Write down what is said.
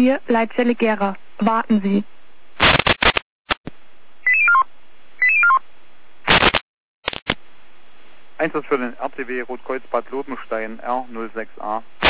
4, Leitzelle Gera. Warten Sie. Einsatz für den RTW Rotkreuz Bad Lobenstein R06A.